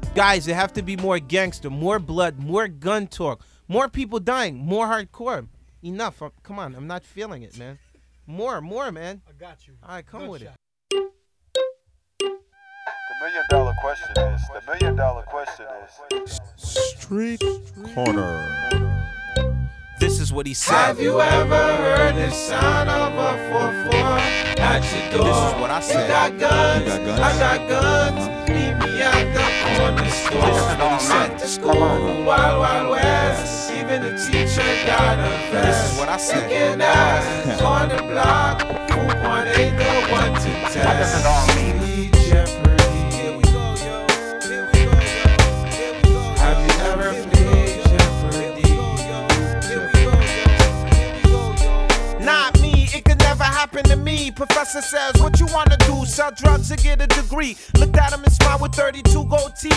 Guys, it have to be more gangster, more blood, more gun talk, more people dying, more hardcore. Enough. Come on, I'm not feeling it, man. More, man. I got you. All right, come with it. The million dollar question is. Street Corner. This is what he said. Have you ever heard the sound of a 4-4 at your door? This is what I said. You got guns, You got guns? I got guns. Meet me at the corner store. This is what he said. At the school, Wild West. Even the teacher got a vest. This is what I said. You can ask on the block. Who ain't the one to test? See Jeopardy. Here we go, yo. Here we go, yo. Here we go. Have you ever played Jeopardy? Not me, it could never happen to me. Professor says, what you wanna do? Sell drugs or get a degree? Looked at him and smiled with 32 gold teeth.